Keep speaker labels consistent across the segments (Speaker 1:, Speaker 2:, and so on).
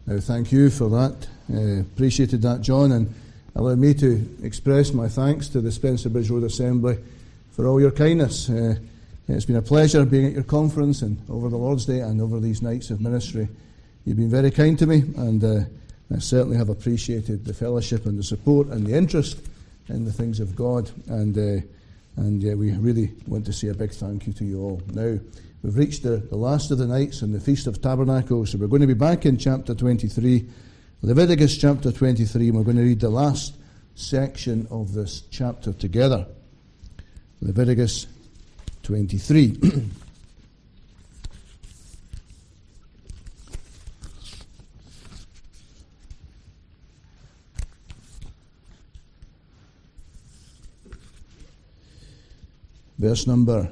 Speaker 1: Now, thank you for that. Appreciated that, John, and allow me to express my thanks to the Spencer Bridge Road Assembly for all your kindness. It's been a pleasure being at your conference and over the Lord's Day and over these nights of ministry. You've been very kind to me, and I certainly have appreciated the fellowship and the support and the interest in the things of God. And we really want to say a big thank you to you all. Now, we've reached the last of the nights in the Feast of Tabernacles, so we're going to be back in chapter 23, Leviticus chapter 23, and we're going to read the last section of this chapter together. Leviticus 23. Verse number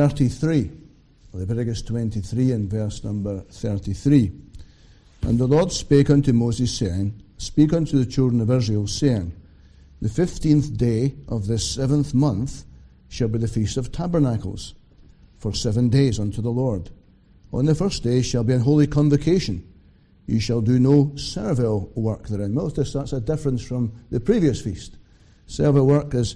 Speaker 1: 33. Leviticus 23 and verse number 33. And the Lord spake unto Moses, saying, Speak unto the children of Israel, saying, The 15th day of this 7th month shall be the Feast of Tabernacles, for 7 days unto the Lord. On the first day shall be an holy convocation. You shall do no servile work therein. Notice that's a difference from the previous feast. Servile work is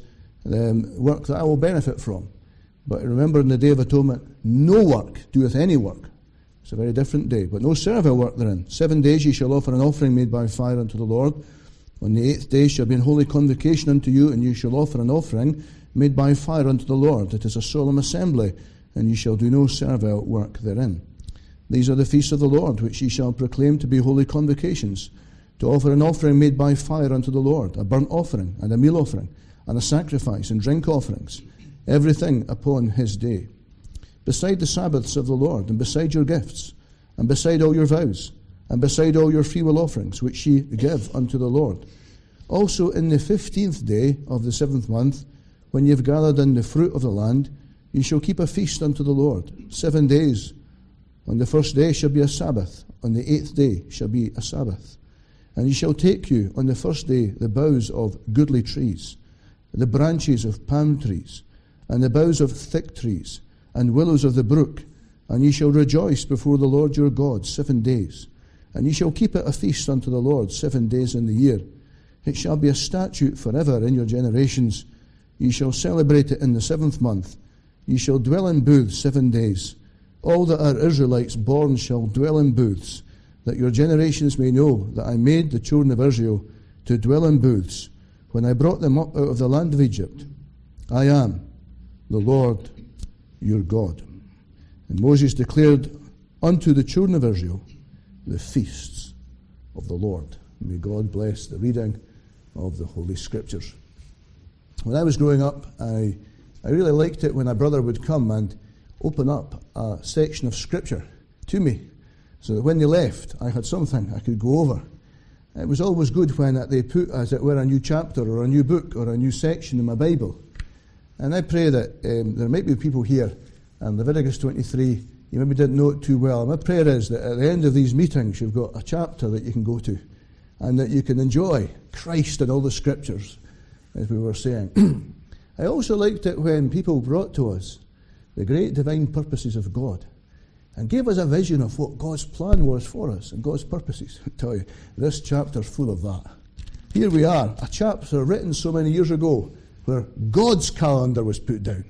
Speaker 1: work that I will benefit from. But remember, in the Day of Atonement, no work doeth any work. It's a very different day, but no servile work therein. 7 days ye shall offer an offering made by fire unto the Lord. On the 8th day shall be an holy convocation unto you, and you shall offer an offering made by fire unto the Lord. It is a solemn assembly, and ye shall do no servile work therein. These are the feasts of the Lord, which ye shall proclaim to be holy convocations, to offer an offering made by fire unto the Lord, a burnt offering, and a meal offering, and a sacrifice, and drink offerings, everything upon his day. Beside the Sabbaths of the Lord, and beside your gifts, and beside all your vows, and beside all your freewill offerings, which ye give unto the Lord. Also in the 15th day of the 7th month, when ye have gathered in the fruit of the land, ye shall keep a feast unto the Lord. 7 days. On the first day shall be a Sabbath. On the 8th day shall be a Sabbath. And ye shall take you on the first day the boughs of goodly trees, the branches of palm trees, and the boughs of thick trees, and willows of the brook, and ye shall rejoice before the Lord your God 7 days. And ye shall keep it a feast unto the Lord 7 days in the year. It shall be a statute forever in your generations. Ye shall celebrate it in the 7th month. Ye shall dwell in booths 7 days. All that are Israelites born shall dwell in booths, that your generations may know that I made the children of Israel to dwell in booths, when I brought them up out of the land of Egypt. I am the Lord your God. And Moses declared unto the children of Israel the feasts of the Lord. May God bless the reading of the Holy Scriptures. When I was growing up, I really liked it when a brother would come and open up a section of Scripture to me, so that when they left, I had something I could go over. It was always good when they put, as it were, a new chapter or a new book or a new section in my Bible. And I pray that there might be people here, and Leviticus 23, you maybe didn't know it too well. My prayer is that at the end of these meetings, you've got a chapter that you can go to, and that you can enjoy Christ and all the Scriptures, as we were saying. I also liked it when people brought to us the great divine purposes of God, and gave us a vision of what God's plan was for us and God's purposes. I tell you, this chapter's full of that. Here we are, a chapter written so many years ago, where God's calendar was put down.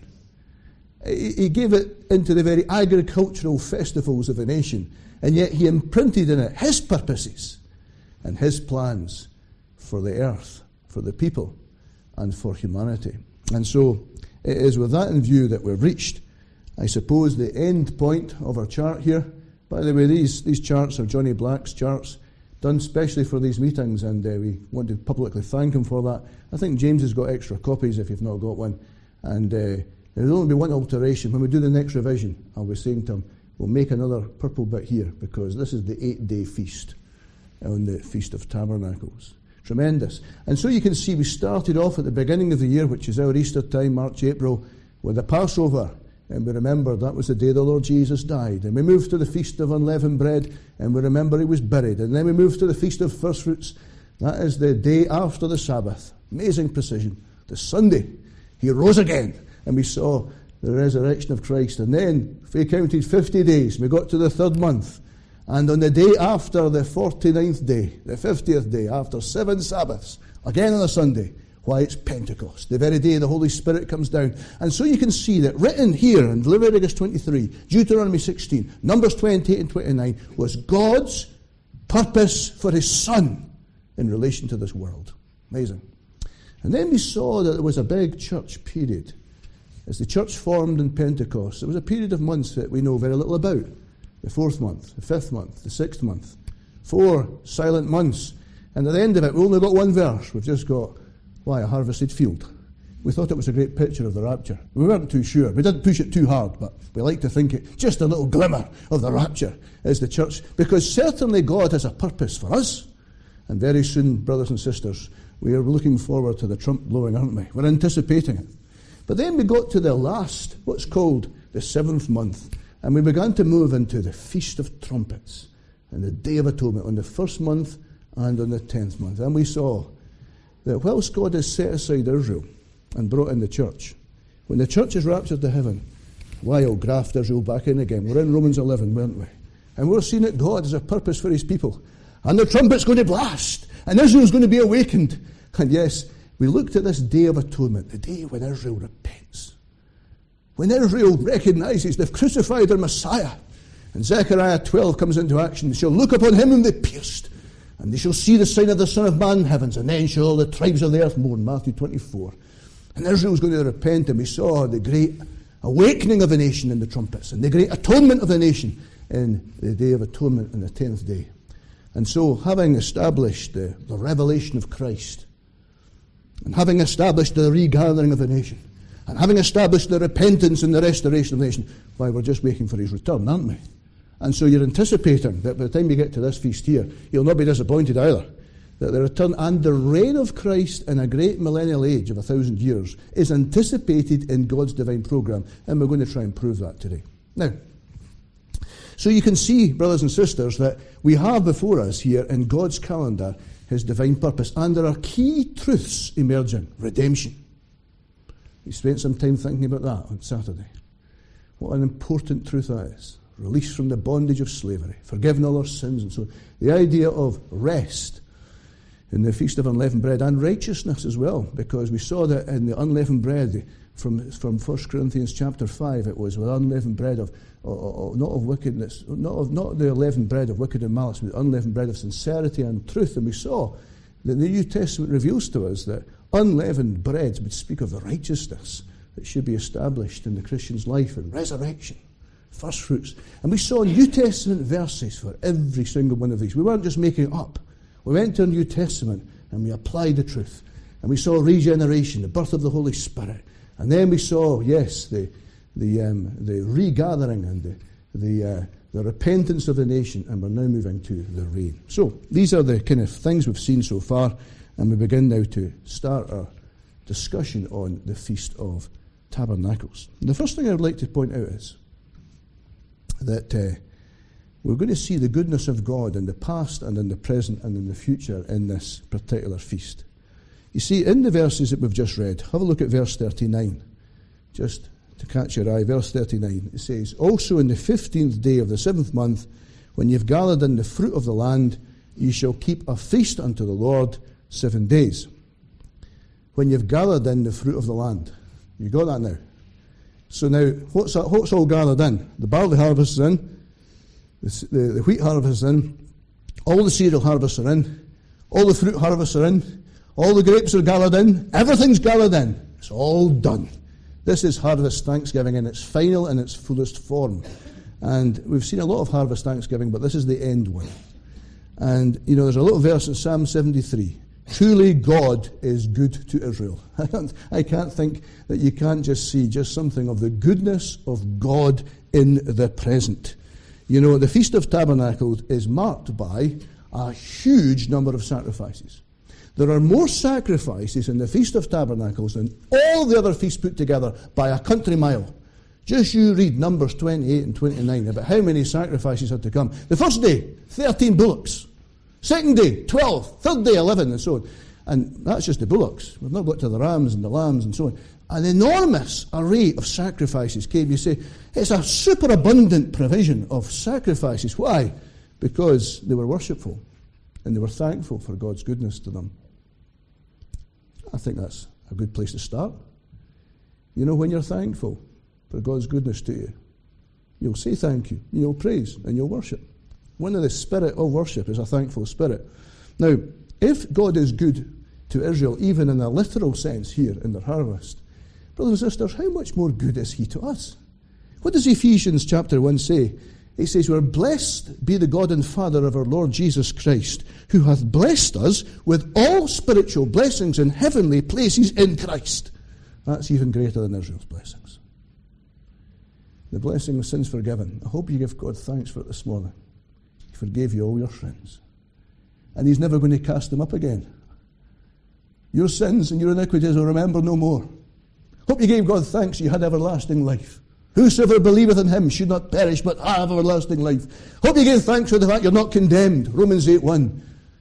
Speaker 1: He gave it into the very agricultural festivals of the nation, and yet he imprinted in it his purposes and his plans for the earth, for the people, and for humanity. And so it is with that in view that we've reached, I suppose, the end point of our chart here. By the way, these charts are Johnny Black's charts, done specially for these meetings, and we want to publicly thank him for that. I think James has got extra copies if you've not got one. And there'll only be one alteration. When we do the next revision, I'll be saying to him, we'll make another purple bit here, because this is the 8-day feast on the Feast of Tabernacles. Tremendous. And so you can see we started off at the beginning of the year, which is our Easter time, March, April, with the Passover. And we remember that was the day the Lord Jesus died. And we moved to the Feast of Unleavened Bread, and we remember he was buried. And then we moved to the Feast of First Fruits. That is the day after the Sabbath. Amazing precision. The Sunday, he rose again, and we saw the resurrection of Christ. And then we counted 50 days. We got to the 3rd month, And on the day after the 49th day, the 50th day, after 7 Sabbaths, again on a Sunday, why, it's Pentecost, the very day the Holy Spirit comes down. And so you can see that written here in Leviticus 23, Deuteronomy 16, Numbers 28 and 29, was God's purpose for his Son in relation to this world. Amazing. And then we saw that there was a big church period. As the church formed in Pentecost, there was a period of months that we know very little about. The 4th month, the 5th month, the 6th month. 4 silent months. And at the end of it, we only got one verse. We've just got, why, a harvested field. We thought it was a great picture of the rapture. We weren't too sure. We didn't push it too hard, but we like to think it just a little glimmer of the rapture is the church. Because certainly God has a purpose for us. And very soon, brothers and sisters, we are looking forward to the trump blowing, aren't we? We're anticipating it. But then we got to the last, what's called the 7th month, and we began to move into the Feast of Trumpets and the Day of Atonement on the 1st month and on the 10th month. And we saw that whilst God has set aside Israel and brought in the church, when the church is raptured to heaven, why, he'll graft Israel back in again. We're in Romans 11, weren't we? And we're seeing that God has a purpose for his people. And the trumpet's going to blast, and Israel's going to be awakened. And yes, we looked at this Day of Atonement, the day when Israel repents. When Israel recognises they've crucified their Messiah. And Zechariah 12 comes into action. They shall look upon him whom they pierced, and they shall see the sign of the Son of Man in heavens, and then shall all the tribes of the earth mourn. Matthew 24. And Israel's going to repent, and we saw the great awakening of the nation in the trumpets, and the great atonement of the nation in the Day of Atonement on the 10th day. And so, having established the revelation of Christ, and having established the regathering of the nation, and having established the repentance and the restoration of the nation, why, we're just waiting for his return, aren't we? And so you're anticipating that by the time you get to this feast here, you'll not be disappointed either, that the return and the reign of Christ in a great millennial age of 1,000 years is anticipated in God's divine program, and we're going to try and prove that today. Now, so you can see, brothers and sisters, that we have before us here in God's calendar his divine purpose, and there are key truths emerging. Redemption. We spent some time thinking about that on Saturday. What an important truth that is. Release from the bondage of slavery, forgiven all our sins, and so on. The idea of rest in the Feast of Unleavened Bread, and righteousness as well, because we saw that in the unleavened bread from 1 Corinthians chapter 5, it was with unleavened bread of not of wickedness, not the leavened bread of wicked and malice, but the unleavened bread of sincerity and truth. And we saw that the New Testament reveals to us that unleavened bread would speak of the righteousness that should be established in the Christian's life and resurrection, first fruits. And we saw New Testament verses for every single one of these. We weren't just making it up. We went to the New Testament and we applied the truth. And we saw regeneration, the birth of the Holy Spirit. And then we saw, yes, the regathering and the repentance of the nation, and we're now moving to the reign. So these are the kind of things we've seen so far, and we begin now to start our discussion on the Feast of Tabernacles. And the first thing I would like to point out is that we're going to see the goodness of God in the past and in the present and in the future in this particular feast. You see, in the verses that we've just read, have a look at verse 39, just to catch your eye. Verse 39, it says, "Also in the 15th day of the 7th month, when you've gathered in the fruit of the land, ye shall keep a feast unto the Lord 7 days. When you've gathered in the fruit of the land. You got that now? So now, what's all gathered in? The barley harvest is in, the wheat harvest is in, all the cereal harvests are in, all the fruit harvests are in, all the grapes are gathered in, everything's gathered in. It's all done. This is Harvest Thanksgiving in its final and its fullest form. And we've seen a lot of Harvest Thanksgiving, but this is the end one. And, you know, there's a little verse in Psalm 73. Truly God is good to Israel. I can't think that you can't just see just something of the goodness of God in the present. You know, the Feast of Tabernacles is marked by a huge number of sacrifices. There are more sacrifices in the Feast of Tabernacles than all the other feasts put together by a country mile. Just you read Numbers 28 and 29 about how many sacrifices had to come. The first day, 13 bullocks. Second day, 12. Third day, 11, and so on. And that's just the bullocks. We've not got to the rams and the lambs and so on. An enormous array of sacrifices came. You say, it's a superabundant provision of sacrifices. Why? because they were worshipful and they were thankful for God's goodness to them. I think that's a good place to start. You know, when you're thankful for God's goodness to you, you'll say thank you, you'll praise, and you'll worship. One of the spirit of worship is a thankful spirit. Now, if God is good to Israel, even in a literal sense here in their harvest, brothers and sisters, how much more good is he to us? What does Ephesians chapter 1 say? It says, "We're blessed be the God and Father of our Lord Jesus Christ, who hath blessed us with all spiritual blessings in heavenly places in Christ." That's even greater than Israel's blessings. The blessing of sins forgiven. I hope you give God thanks for it this morning. He forgave you all your sins. And he's never going to cast them up again. Your sins and your iniquities will remember no more. Hope you gave God thanks you had everlasting life. Whosoever believeth in him should not perish but have everlasting life. Hope you gave thanks for the fact you're not condemned. Romans 8:1.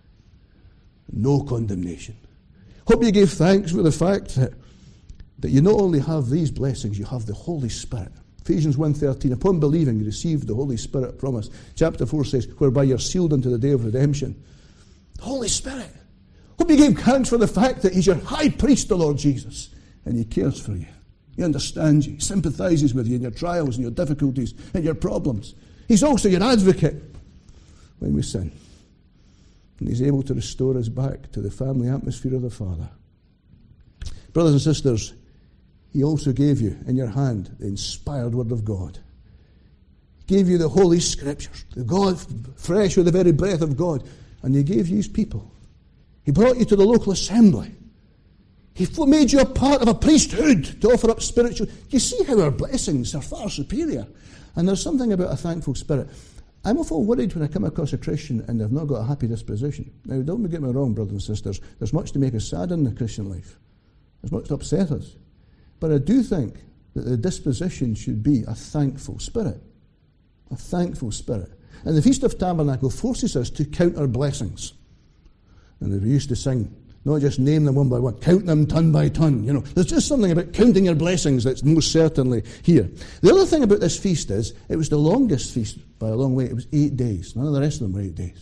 Speaker 1: No condemnation. Hope you gave thanks for the fact that you not only have these blessings, you have the Holy Spirit. Ephesians 1:13, upon believing you received the Holy Spirit promise. Chapter 4 says, whereby you're sealed unto the day of redemption. The Holy Spirit. Hope you gave thanks for the fact that he's your high priest, the Lord Jesus, and he cares for you. He understands you. He sympathizes with you in your trials and your difficulties and your problems. He's also your advocate when we sin. And he's able to restore us back to the family atmosphere of the Father. Brothers and sisters, he also gave you in your hand the inspired Word of God. He gave you the Holy Scriptures, the God fresh with the very breath of God. And he gave you his people. He brought you to the local assembly. He made you a part of a priesthood to offer up spiritual. You see how our blessings are far superior. And there's something about a thankful spirit. I'm awful worried when I come across a Christian and they've not got a happy disposition. Now, don't get me wrong, brothers and sisters. There's much to make us sad in the Christian life. There's much to upset us. But I do think that the disposition should be a thankful spirit. A thankful spirit. And the Feast of Tabernacle forces us to count our blessings. And as we used to sing, not just name them one by one, count them ton by ton. You know, there's just something about counting your blessings that's most certainly here. The other thing about this feast is, it was the longest feast by a long way. It was 8 days. None of the rest of them were 8 days.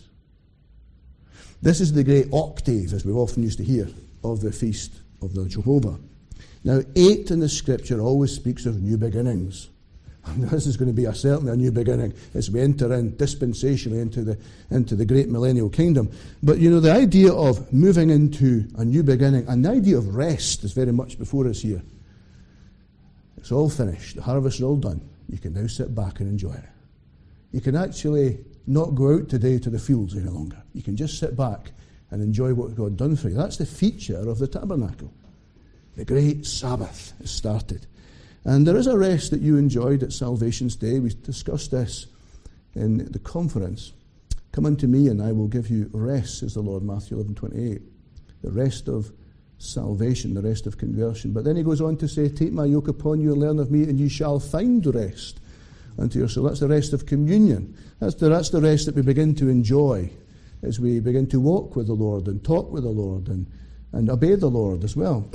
Speaker 1: This is the great octave, as we've often used to hear, of the Feast of the Jehovah. Now, 8 in the Scripture always speaks of new beginnings. And this is going to be certainly a new beginning as we enter in dispensationally into the great millennial kingdom. But, you know, the idea of moving into a new beginning and the idea of rest is very much before us here. It's all finished. The harvest is all done. You can now sit back and enjoy it. You can actually not go out today to the fields any longer. You can just sit back and enjoy what God done for you. That's the feature of the tabernacle. The great Sabbath has started. And there is a rest that you enjoyed at Salvation's Day. We discussed this in the conference. Come unto me and I will give you rest, says the Lord, Matthew 11:28. The rest of salvation, the rest of conversion. But then he goes on to say, take my yoke upon you and learn of me and you shall find rest unto your soul. That's the rest of communion. That's the rest that we begin to enjoy as we begin to walk with the Lord and talk with the Lord and obey the Lord as well.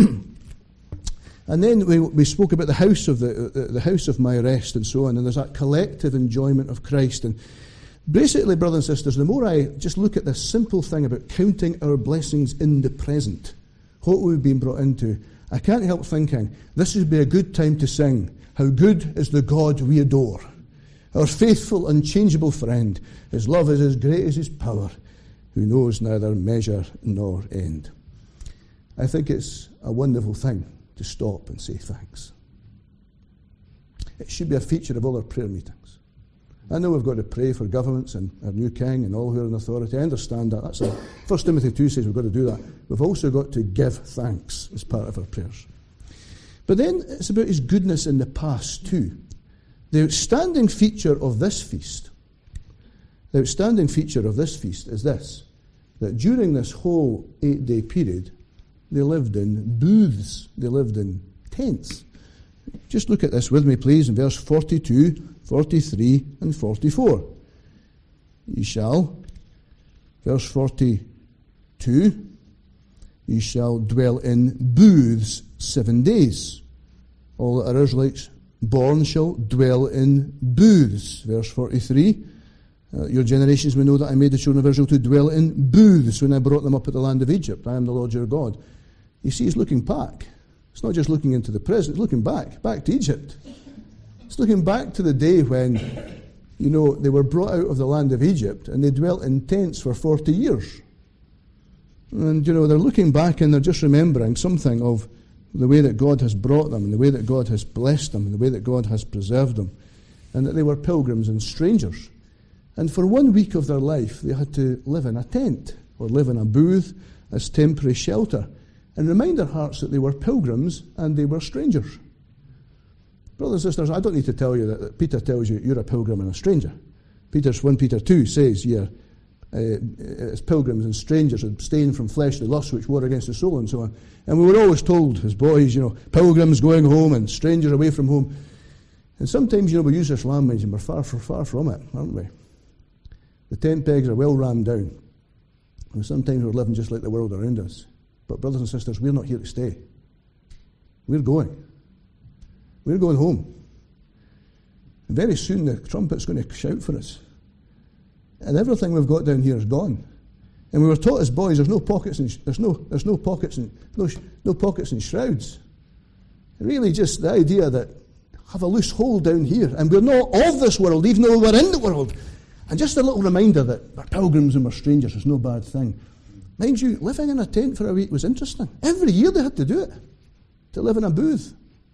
Speaker 1: And then we spoke about the house of my rest and so on, and there's that collective enjoyment of Christ. And basically, brothers and sisters, the more I just look at this simple thing about counting our blessings in the present, what we've been brought into, I can't help thinking this would be a good time to sing, how good is the God we adore, our faithful, unchangeable friend. His love is as great as his power, who knows neither measure nor end. I think it's a wonderful thing to stop and say thanks. It should be a feature of all our prayer meetings. I know we've got to pray for governments and our new king and all who are in authority. I understand that. That's 1 Timothy 2 says we've got to do that. We've also got to give thanks as part of our prayers. But then it's about his goodness in the past too. The outstanding feature of this feast is this, that during this whole 8-day period, they lived in booths. They lived in tents. Just look at this with me, please, in verse 42, 43, and 44. Ye shall, verse 42, ye shall dwell in booths 7 days. All that are Israelites born shall dwell in booths. Verse 43, Your generations may know that I made the children of Israel to dwell in booths when I brought them up at the land of Egypt. I am the Lord your God. You see, he's looking back. It's not just looking into the present, it's looking back to Egypt. It's looking back to the day when, they were brought out of the land of Egypt and they dwelt in tents for 40 years. And, they're looking back and they're just remembering something of the way that God has brought them and the way that God has blessed them and the way that God has preserved them, and that they were pilgrims and strangers. And for 1 week of their life, they had to live in a tent or live in a booth as temporary shelter and remind their hearts that they were pilgrims and they were strangers. Brothers and sisters, I don't need to tell you that Peter tells you you're a pilgrim and a stranger. 1 Peter 2 says here, as pilgrims and strangers abstain from fleshly lusts which war against the soul and so on. And we were always told as boys, pilgrims going home and strangers away from home. And sometimes, we use this language and we're far from it, aren't we? The tent pegs are well rammed down. And sometimes we're living just like the world around us. But brothers and sisters, we're not here to stay. We're going. We're going home. And very soon the trumpet's going to shout for us. And everything we've got down here is gone. And we were taught as boys, there's no pockets and shrouds. Really, just the idea that have a loose hold down here, and we're not of this world, even though we're in the world. And just a little reminder that we're pilgrims and we're strangers is no bad thing. Mind you, living in a tent for a week was interesting. Every year they had to do it, to live in a booth.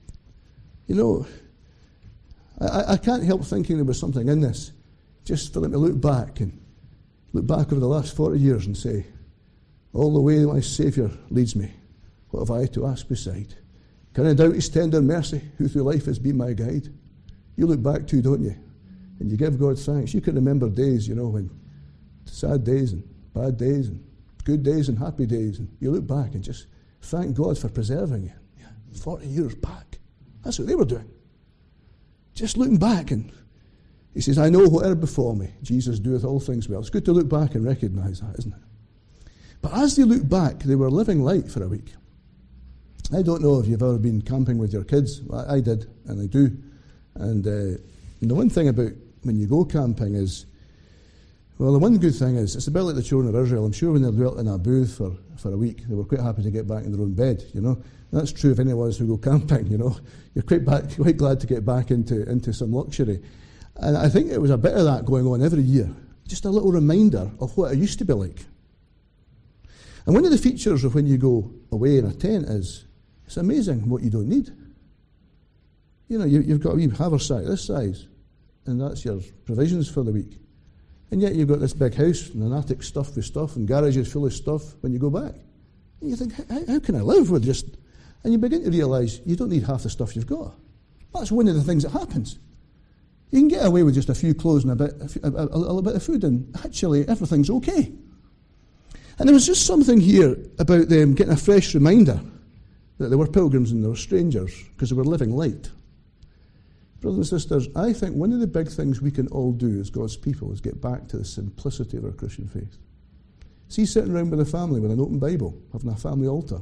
Speaker 1: I can't help thinking there was something in this, just for them to look back over the last 40 years and say, all the way my Saviour leads me, what have I to ask beside? Can I doubt his tender mercy, who through life has been my guide? You look back too, don't you? And you give God thanks. You can remember days, when sad days and bad days and good days and happy days. And you look back and just thank God for preserving you. Yeah, 40 years back. That's what they were doing. Just looking back, and he says, I know whatever befall me, Jesus doeth all things well. It's good to look back and recognise that, isn't it? But as they looked back, they were living light for a week. I don't know if you've ever been camping with your kids. I did, and I do. And the one thing about when you go camping is, well, the one good thing is, it's a bit like the children of Israel. I'm sure when they dwelt in a booth for a week, they were quite happy to get back in their own bed, That's true of any of us who go camping, You're quite glad to get back into some luxury. And I think it was a bit of that going on every year. Just a little reminder of what it used to be like. And one of the features of when you go away in a tent is, it's amazing what you don't need. You've got a wee haversack this size, and that's your provisions for the week. And yet you've got this big house and an attic stuffed with stuff and garages full of stuff when you go back. And you think, how can I live with just... And you begin to realise you don't need half the stuff you've got. That's one of the things that happens. You can get away with just a few clothes and a little bit of food, and actually everything's okay. And there was just something here about them getting a fresh reminder that they were pilgrims and they were strangers because they were living light. Brothers and sisters, I think one of the big things we can all do as God's people is get back to the simplicity of our Christian faith. See, sitting around with a family with an open Bible, having a family altar.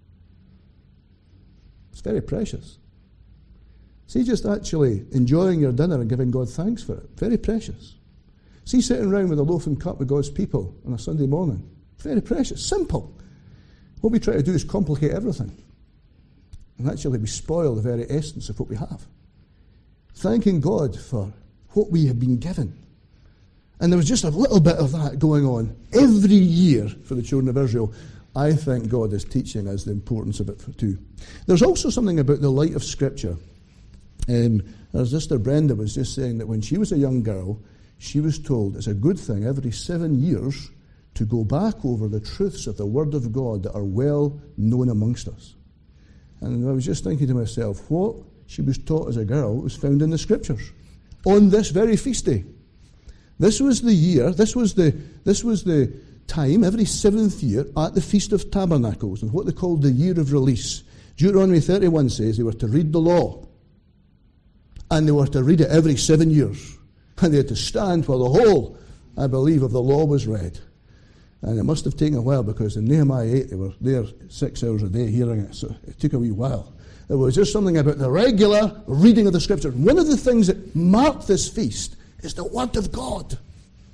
Speaker 1: It's very precious. See, just actually enjoying your dinner and giving God thanks for it. Very precious. See, sitting around with a loaf and cup with God's people on a Sunday morning. Very precious. Simple. What we try to do is complicate everything. And actually we spoil the very essence of what we have. Thanking God for what we have been given. And there was just a little bit of that going on every year for the children of Israel. I think God is teaching us the importance of it too. There's also something about the light of Scripture. Our sister Brenda was just saying that when she was a young girl, she was told it's a good thing every 7 years to go back over the truths of the Word of God that are well known amongst us. And I was just thinking to myself, what she was taught as a girl was found in the Scriptures on this very feast day. This was the year, this was the time, every 7th year, at the Feast of Tabernacles, and what they called the year of release. Deuteronomy 31 says they were to read the law, and they were to read it every 7 years. And they had to stand while the whole, I believe, of the law was read. And it must have taken a while, because in Nehemiah 8 they were there 6 hours a day hearing it, so it took a wee while. There was just something about the regular reading of the Scripture. One of the things that marked this feast is the Word of God.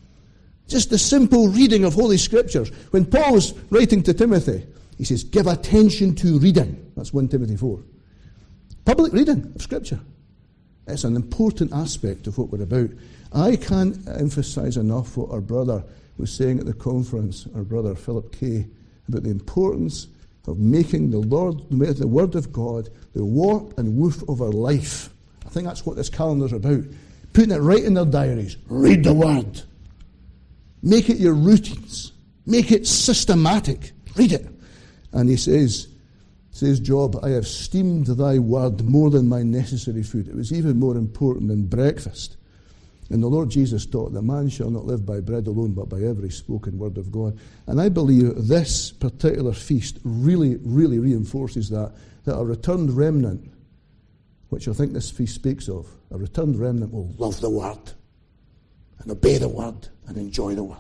Speaker 1: Just the simple reading of Holy Scriptures. When Paul was writing to Timothy, he says, give attention to reading. That's 1 Timothy 4. Public reading of Scripture. It's an important aspect of what we're about. I can't emphasize enough what our brother was saying at the conference, our brother Philip Kay, about the importance of making the Word of God the warp and woof of our life. I think that's what this calendar's about. Putting it right in their diaries. Read the Word. Make it your routines. Make it systematic. Read it. And he says Job, I have esteemed thy word more than my necessary food. It was even more important than breakfast. And the Lord Jesus taught that man shall not live by bread alone, but by every spoken word of God. And I believe this particular feast really, really reinforces that a returned remnant, which I think this feast speaks of, a returned remnant will love the word and obey the word and enjoy the word.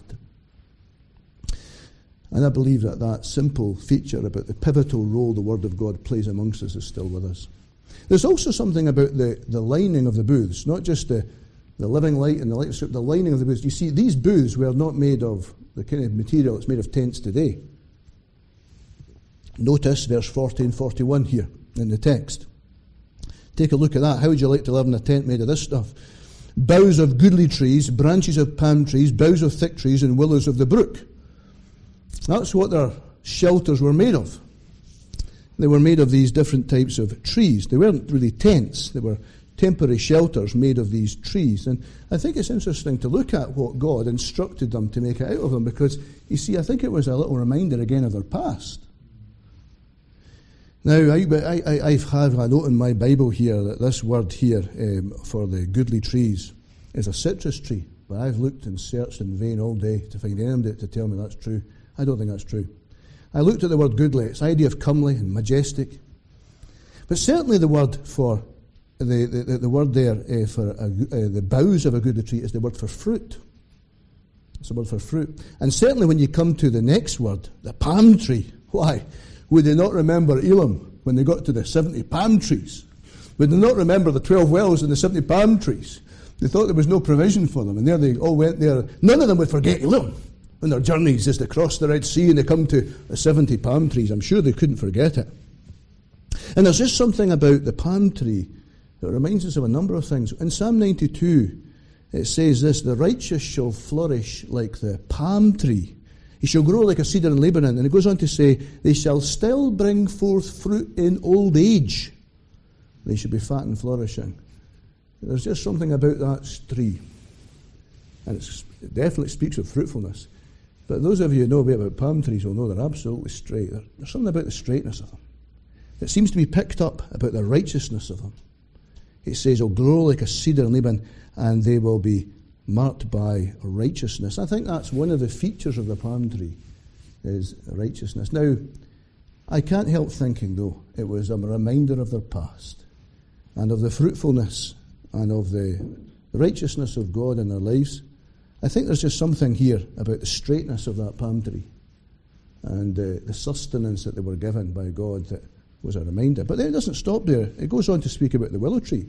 Speaker 1: And I believe that simple feature about the pivotal role the Word of God plays amongst us is still with us. There's also something about the lining of the booths, not just the living light and the light strip, the lining of the booths. You see, these booths were not made of the kind of material that's made of tents today. Notice verse 40 and 41 here in the text. Take a look at that. How would you like to live in a tent made of this stuff? Boughs of goodly trees, branches of palm trees, boughs of thick trees, and willows of the brook. That's what their shelters were made of. They were made of these different types of trees. They weren't really tents. They were temporary shelters made of these trees. And I think it's interesting to look at what God instructed them to make it out of them, because, you see, I think it was a little reminder again of their past. Now, I have a note in my Bible here that this word here for the goodly trees is a citrus tree. But I've looked and searched in vain all day to find anyone to tell me that's true. I don't think that's true. I looked at the word goodly. It's the idea of comely and majestic. But certainly the word for the word there for the boughs of a goodly tree is the word for fruit. It's the word for fruit. And certainly when you come to the next word, the palm tree, why? Would they not remember Elam when they got to the 70 palm trees? Would they not remember the 12 wells and the 70 palm trees? They thought there was no provision for them, and there they all went there. None of them would forget Elam on their journeys as they crossed the Red Sea and they come to the 70 palm trees. I'm sure they couldn't forget it. And there's just something about the palm tree that reminds us of a number of things. In Psalm 92, it says this, the righteous shall flourish like the palm tree. He shall grow like a cedar in Lebanon. And it goes on to say, they shall still bring forth fruit in old age. They shall be fat and flourishing. There's just something about that tree. And it definitely speaks of fruitfulness. But those of you who know a bit about palm trees will know they're absolutely straight. There's something about the straightness of them. It seems to be picked up about the righteousness of them. It says, they'll grow like a cedar in Lebanon, and they will be marked by righteousness. I think that's one of the features of the palm tree, is righteousness. Now, I can't help thinking, though, it was a reminder of their past, and of the fruitfulness, and of the righteousness of God in their lives. I think there's just something here about the straightness of that palm tree, and the sustenance that they were given by God that was a reminder. But then it doesn't stop there. It goes on to speak about the willow tree.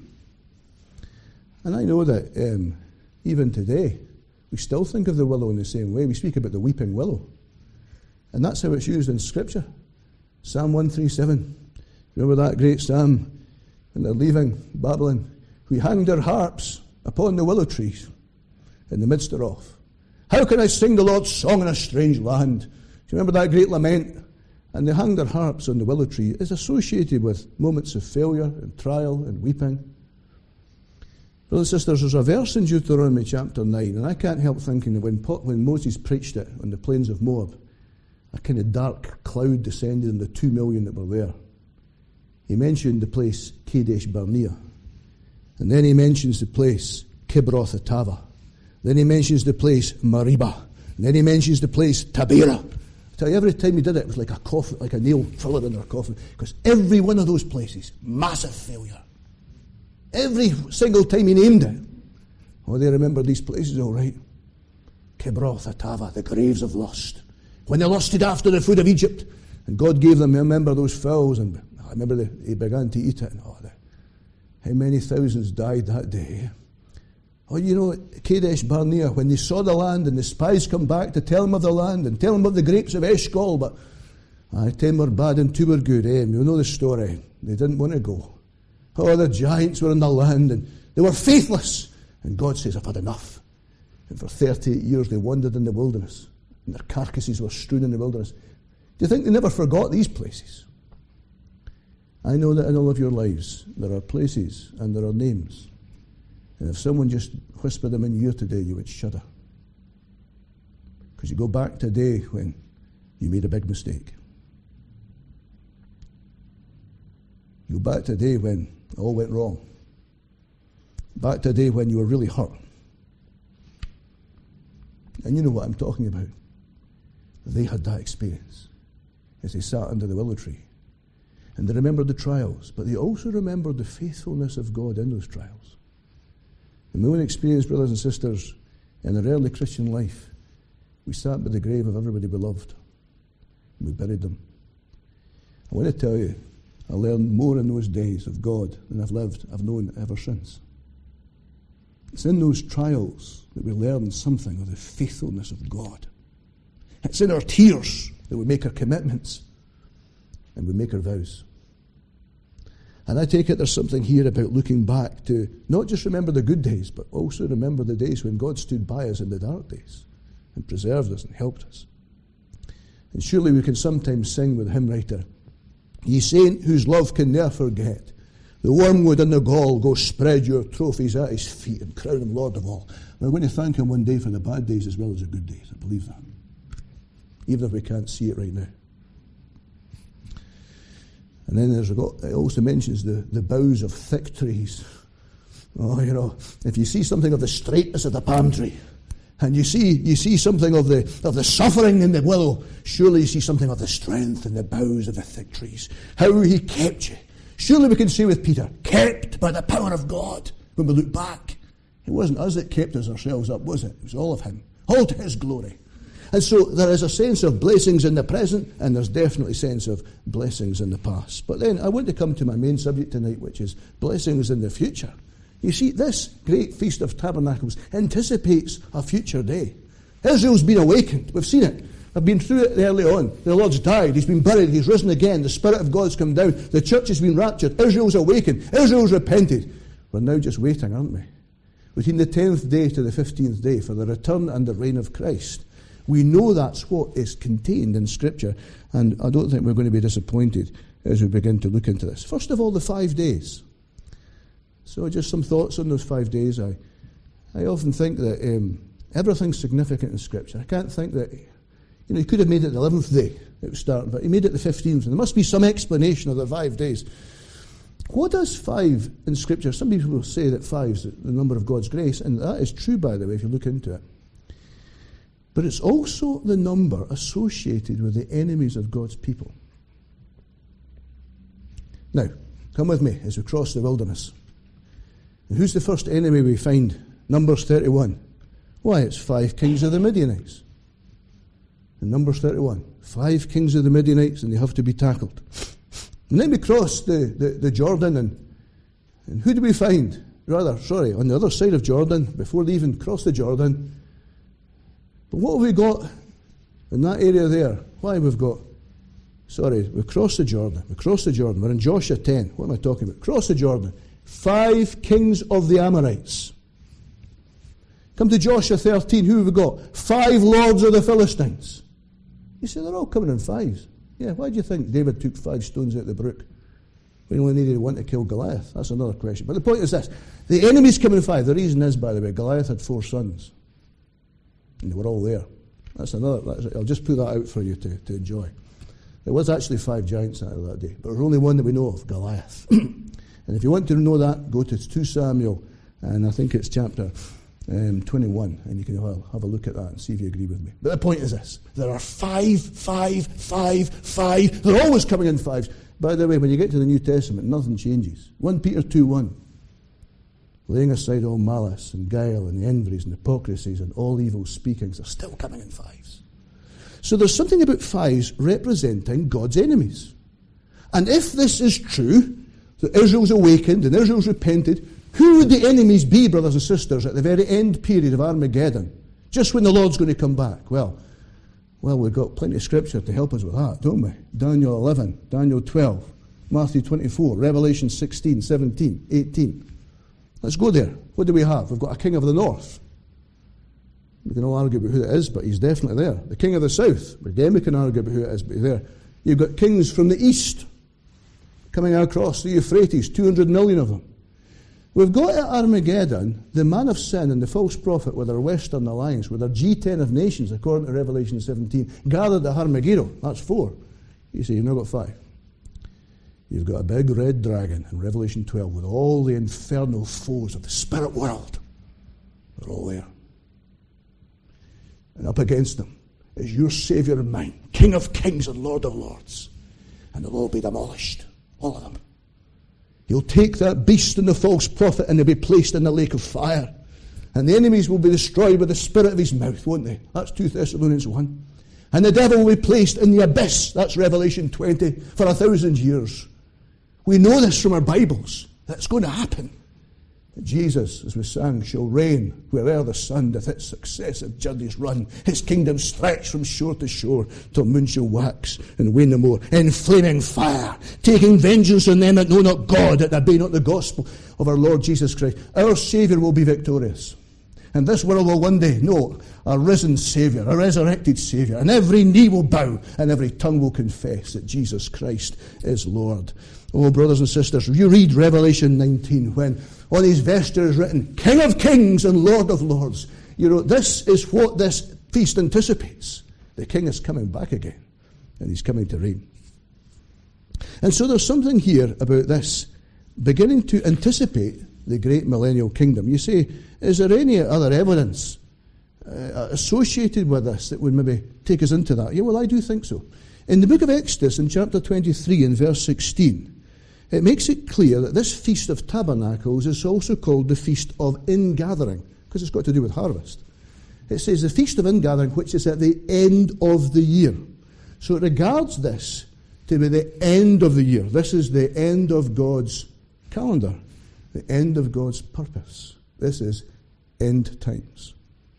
Speaker 1: And I know that even today, we still think of the willow in the same way. We speak about the weeping willow. And that's how it's used in Scripture. Psalm 137. Remember that great psalm? When they're leaving Babylon, we hang their harps upon the willow trees in the midst thereof. How can I sing the Lord's song in a strange land? Do you remember that great lament? And they hang their harps on the willow tree. It's associated with moments of failure and trial and weeping. Brothers and sisters, there's a verse in Deuteronomy chapter 9, and I can't help thinking that when Moses preached it on the plains of Moab, a kind of dark cloud descended on the 2 million that were there. He mentioned the place Kadesh Barnea. And then he mentions the place Kibroth Atava. Then he mentions the place Mariba. And then he mentions the place Tabera. I tell you, every time he did it was like a coffin, like a nail filler in their coffin. Because every one of those places, massive failure. Every single time he named it. Oh, they remember these places all right. Kibroth Atava, the graves of lust. When they lusted after the food of Egypt, and God gave them, remember those fowls, and I remember they began to eat it. And how many thousands died that day? Oh, you know, Kadesh Barnea, when they saw the land and the spies come back to tell them of the land and tell them of the grapes of Eshcol, but 10 were bad and 2 were good. You know the story. They didn't want to go. Oh, the giants were in the land and they were faithless. And God says, I've had enough. And for 38 years they wandered in the wilderness and their carcasses were strewn in the wilderness. Do you think they never forgot these places? I know that in all of your lives there are places and there are names. And if someone just whispered them in your ear today, you would shudder. Because you go back to a day when you made a big mistake. You go back to a day when it all went wrong. Back to a day when you were really hurt. And you know what I'm talking about. They had that experience as they sat under the willow tree. And they remembered the trials, but they also remembered the faithfulness of God in those trials. And my own experience, brothers and sisters, in our early Christian life, we sat by the grave of everybody we loved. And we buried them. I want to tell you, I learned more in those days of God than I've known ever since. It's in those trials that we learn something of the faithfulness of God. It's in our tears that we make our commitments and we make our vows. And I take it there's something here about looking back to not just remember the good days, but also remember the days when God stood by us in the dark days and preserved us and helped us. And surely we can sometimes sing with the hymn writer, Ye saint whose love can ne'er forget, the wormwood and the gall, go spread your trophies at his feet and crown him Lord of all. We're going to thank him one day for the bad days as well as the good days. I believe that. Even if we can't see it right now. And then it also mentions the boughs of thick trees. Oh, you know, if you see something of the straightness of the palm tree, and you see something of the suffering in the willow, surely you see something of the strength in the boughs of the thick trees. How he kept you. Surely we can say with Peter, kept by the power of God. When we look back, it wasn't us that kept us ourselves up, was it? It was all of him. All to his glory. And so there is a sense of blessings in the present, and there's definitely a sense of blessings in the past. But then I want to come to my main subject tonight, which is blessings in the future. You see, this great Feast of Tabernacles anticipates a future day. Israel's been awakened. We've seen it. I've been through it early on. The Lord's died. He's been buried. He's risen again. The Spirit of God's come down. The church has been raptured. Israel's awakened. Israel's repented. We're now just waiting, aren't we? Between the 10th day to the 15th day for the return and the reign of Christ. We know that's what is contained in Scripture, and I don't think we're going to be disappointed as we begin to look into this. First of all, the 5 days. So just some thoughts on those 5 days. I often think that everything's significant in Scripture. I can't think that, he could have made it the 11th day it was starting, but he made it the 15th, and there must be some explanation of the 5 days. What does 5 in Scripture? Some people will say that 5 is the number of God's grace, and that is true, by the way, if you look into it. But it's also the number associated with the enemies of God's people. Now, come with me as we cross the wilderness. And who's the first enemy we find? Numbers 31. Why, it's 5 kings of the Midianites. In Numbers 31, 5 kings of the Midianites, and they have to be tackled. And then we cross the Jordan, and who do we find? On the other side of Jordan, before they even cross the Jordan. But what have we got in that area there? We've crossed the Jordan. We're in Joshua 10. What am I talking about? Cross the Jordan. 5 kings of the Amorites. Come to Joshua 13. Who have we got? 5 lords of the Philistines. You say they're all coming in 5s. Yeah, why do you think David took 5 stones out of the brook when he only needed 1 to kill Goliath? That's another question. But the point is this. The enemy's coming in 5. The reason is, by the way, Goliath had 4 sons. And they were all there. I'll just put that out for you to enjoy. There was actually 5 giants out of that day, but there's only one that we know of, Goliath. And if you want to know that, go to 2 Samuel, and I think it's chapter 21, and you can have a look at that and see if you agree with me. But the point is this. There are 5. They're always coming in 5s. By the way, when you get to the New Testament, nothing changes. 1 Peter 2:1. Laying aside all malice and guile and envies and hypocrisies and all evil speakings are still coming in 5s. So there's something about 5s representing God's enemies. And if this is true, that Israel's awakened and Israel's repented, Who would the enemies be, brothers and sisters, at the very end period of Armageddon? Just when the Lord's going to come back? Well, we've got plenty of scripture to help us with that, don't we? Daniel 11, Daniel 12, Matthew 24, Revelation 16, 17, 18. Let's go there. What do we have? We've got a king of the north. We can all argue about who that is, but he's definitely there. The king of the south. Again, we can argue about who it is, but he's there. You've got kings from the east coming across the Euphrates, 200 million of them. We've got at Armageddon the man of sin and the false prophet with their Western alliance, with their G10 of nations, according to Revelation 17, gathered at Armageddon. That's 4. You see, you've now got 5. You've got a big red dragon in Revelation 12 with all the infernal foes of the spirit world. They're all there. And up against them is your Saviour and mine, King of kings and Lord of lords. And they'll all be demolished. All of them. He'll take that beast and the false prophet and they'll be placed in the lake of fire. And the enemies will be destroyed with the spirit of his mouth, won't they? That's 2 Thessalonians 1. And the devil will be placed in the abyss. That's Revelation 20. For 1,000 years. We know this from our Bibles. That's going to happen. Jesus, as we sang, shall reign where'er the sun doth its successive journeys run. His kingdom stretch from shore to shore, till moon shall wax and wane no more. In flaming fire, taking vengeance on them that know not God, that obey not the gospel of our Lord Jesus Christ. Our Saviour will be victorious. And this world will one day know a risen Saviour, a resurrected Saviour. And every knee will bow and every tongue will confess that Jesus Christ is Lord. Oh, brothers and sisters, you read Revelation 19 when on his vesture is written, King of kings and Lord of lords. You know, this is what this feast anticipates. The King is coming back again, and he's coming to reign. And so there's something here about this, beginning to anticipate the great millennial kingdom. You say, is there any other evidence associated with this that would maybe take us into that? Yeah, well, I do think so. In the book of Exodus, in chapter 23 and verse 16, it makes it clear that this Feast of Tabernacles is also called the Feast of Ingathering, because it's got to do with harvest. It says the Feast of Ingathering, which is at the end of the year. So it regards this to be the end of the year. This is the end of God's calendar, the end of God's purpose. This is end times.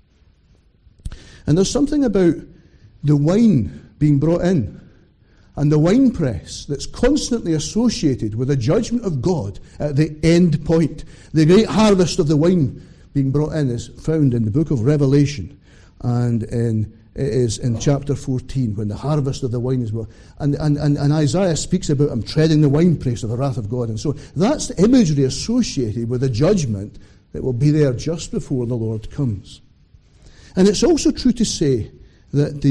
Speaker 1: And there's something about the wine being brought in and the winepress that's constantly associated with the judgment of God at the end point. The great harvest of the wine being brought in is found in the book of Revelation, and it is in chapter 14 when the harvest of the wine is brought. And Isaiah speaks about him treading the winepress of the wrath of God. And so that's the imagery associated with the judgment that will be there just before the Lord comes. And it's also true to say that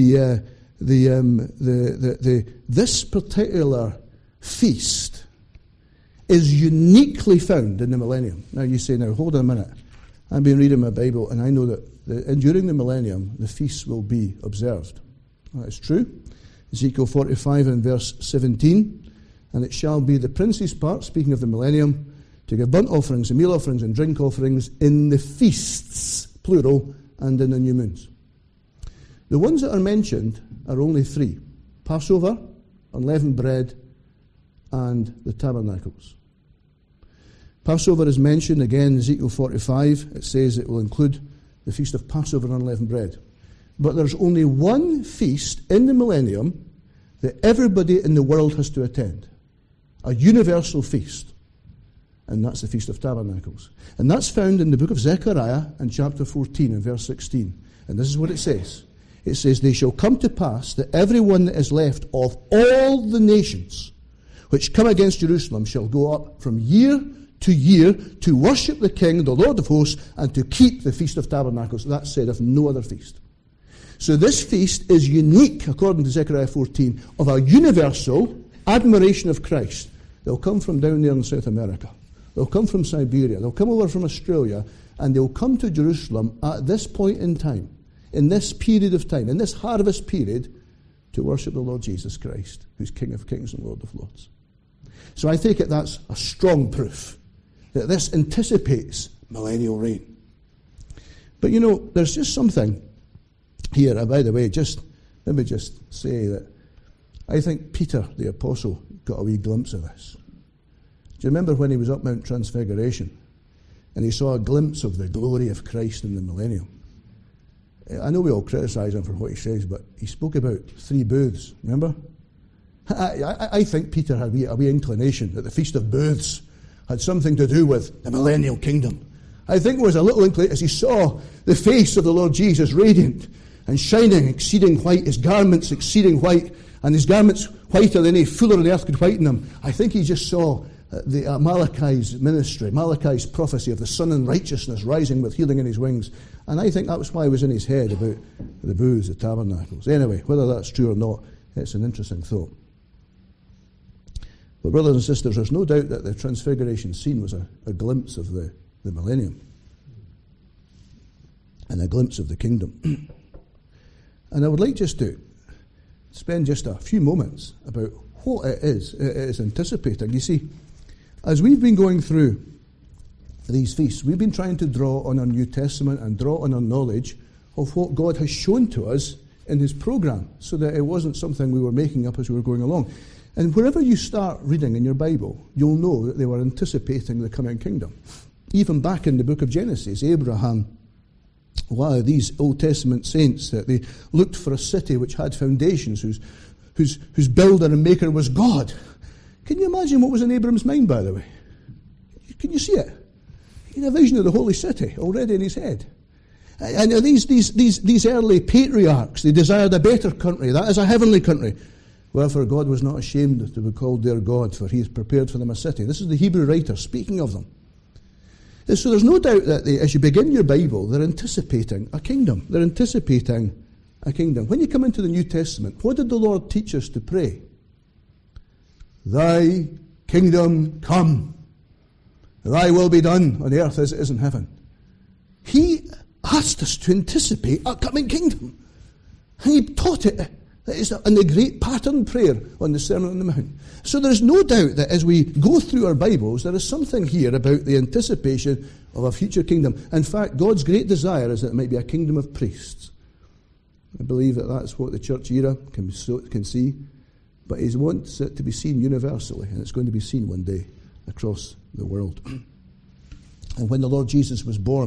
Speaker 1: this particular feast is uniquely found in the millennium. Now you say, now hold on a minute. I've been reading my Bible and I know that during the millennium the feasts will be observed. That is true. Ezekiel 45 and verse 17, and it shall be the prince's part, speaking of the millennium, to give burnt offerings and meal offerings and drink offerings in the feasts, plural, and in the new moons. The ones that are mentioned are only 3. Passover, unleavened bread, and the tabernacles. Passover is mentioned again in Ezekiel 45. It says it will include the feast of Passover and unleavened bread. But there's only one feast in the millennium that everybody in the world has to attend. A universal feast. And that's the Feast of Tabernacles. And that's found in the book of Zechariah in chapter 14 and verse 16. And this is what it says. It says, they shall come to pass that everyone that is left of all the nations which come against Jerusalem shall go up from year to year to worship the King, the Lord of hosts, and to keep the Feast of Tabernacles. That's said of no other feast. So this feast is unique, according to Zechariah 14, of a universal admiration of Christ. They'll come from down there in South America. They'll come from Siberia. They'll come over from Australia, and they'll come to Jerusalem at this point in time, in this period of time, in this harvest period, to worship the Lord Jesus Christ, who's King of kings and Lord of lords. So I take it that's a strong proof that this anticipates millennial reign. But you know, there's just something here, by the way, let me just say that I think Peter, the apostle, got a wee glimpse of this. Do you remember when he was up Mount Transfiguration? and he saw a glimpse of the glory of Christ in the millennium. I know we all criticise him for what he says, but he spoke about 3 booths, remember? I think Peter had a wee inclination that the Feast of Booths had something to do with the millennial kingdom. I think there was a little inclination as he saw the face of the Lord Jesus radiant and shining, exceeding white, his garments exceeding white, and his garments whiter than any fuller on the earth could whiten them. I think he just saw the Malachi's ministry, Malachi's prophecy of the sun in righteousness rising with healing in his wings. And I think that was why it was in his head about the booths, the tabernacles. Anyway, whether that's true or not, it's an interesting thought. But brothers and sisters, there's no doubt that the transfiguration scene was a glimpse of the millennium and a glimpse of the kingdom. And I would like just to spend just a few moments about what it is anticipating. You see, as we've been going through these feasts, we've been trying to draw on our New Testament and draw on our knowledge of what God has shown to us in his program, so that it wasn't something we were making up as we were going along. And wherever you start reading in your Bible, you'll know that they were anticipating the coming kingdom. Even back in the book of Genesis, Abraham, wow, these Old Testament saints, that they looked for a city which had foundations, whose builder and maker was God. Can you imagine what was in Abraham's mind, by the way? Can you see it? He had a vision of the holy city already in his head. And these early patriarchs, they desired a better country, that is a heavenly country. Wherefore God was not ashamed to be called their God, for he has prepared for them a city. This is the Hebrew writer speaking of them. And so there's no doubt that as you begin your Bible, they're anticipating a kingdom. They're anticipating a kingdom. When you come into the New Testament, what did the Lord teach us to pray? Thy kingdom come. Thy will be done on earth as it is in heaven. He asked us to anticipate a coming kingdom. And he taught it. That is in the great pattern prayer on the Sermon on the Mount. So there's no doubt that as we go through our Bibles, there is something here about the anticipation of a future kingdom. In fact, God's great desire is that it might be a kingdom of priests. I believe that that's what the church era can see. But he wants it to be seen universally, and it's going to be seen one day across the world. And when the Lord Jesus was born,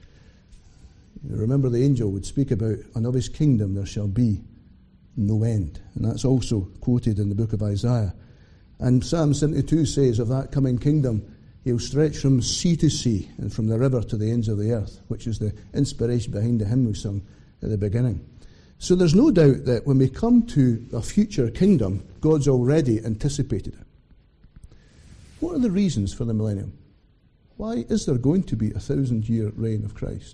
Speaker 1: you remember the angel would speak about, and of his kingdom there shall be no end. And that's also quoted in the book of Isaiah. And Psalm 72 says of that coming kingdom, he'll stretch from sea to sea and from the river to the ends of the earth, which is the inspiration behind the hymn we sung at the beginning. So there's no doubt that when we come to a future kingdom, God's already anticipated it. What are the reasons for the millennium? Why is there going to be a 1,000-year reign of Christ?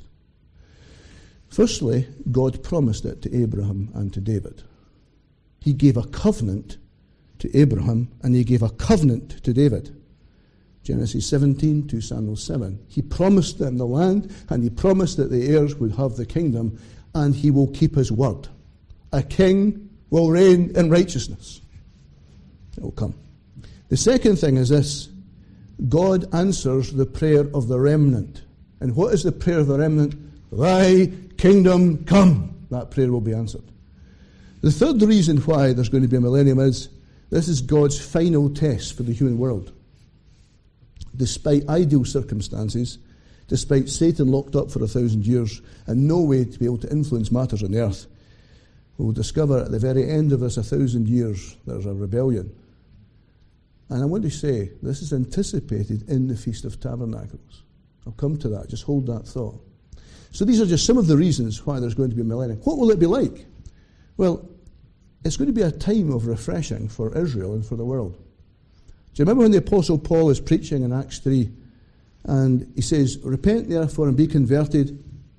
Speaker 1: Firstly, God promised it to Abraham and to David. He gave a covenant to Abraham and he gave a covenant to David. Genesis 17, 2 Samuel 7. He promised them the land and he promised that the heirs would have the kingdom, and he will keep his word. A king will reign in righteousness. It will come. The second thing is this. God answers the prayer of the remnant. And what is the prayer of the remnant? Thy kingdom come. That prayer will be answered. The third reason why there's going to be a millennium is this is God's final test for the human world. Despite ideal circumstances, despite Satan locked up for 1,000 years and no way to be able to influence matters on the earth, we'll discover at the very end of this 1,000 years there's a rebellion. And I want to say, this is anticipated in the Feast of Tabernacles. I'll come to that, just hold that thought. So these are just some of the reasons why there's going to be a millennium. What will it be like? Well, it's going to be a time of refreshing for Israel and for the world. Do you remember when the Apostle Paul is preaching in Acts 3, and he says, repent therefore and be converted,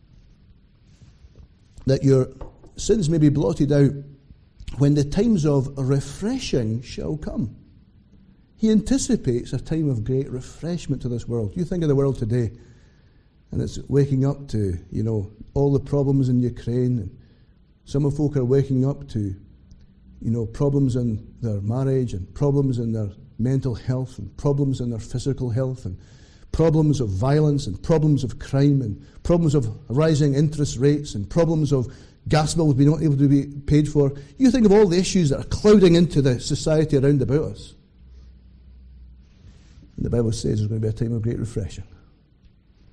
Speaker 1: that your sins may be blotted out when the times of refreshing shall come. He anticipates a time of great refreshment to this world. You think of the world today, and it's waking up to, all the problems in Ukraine, and some folk are waking up to, problems in their marriage, and problems in their mental health, and problems in their physical health, and problems of violence, and problems of crime, and problems of rising interest rates, and problems of gas bills being not able to be paid for. You think of all the issues that are clouding into the society around about us. And the Bible says there's going to be a time of great refreshing.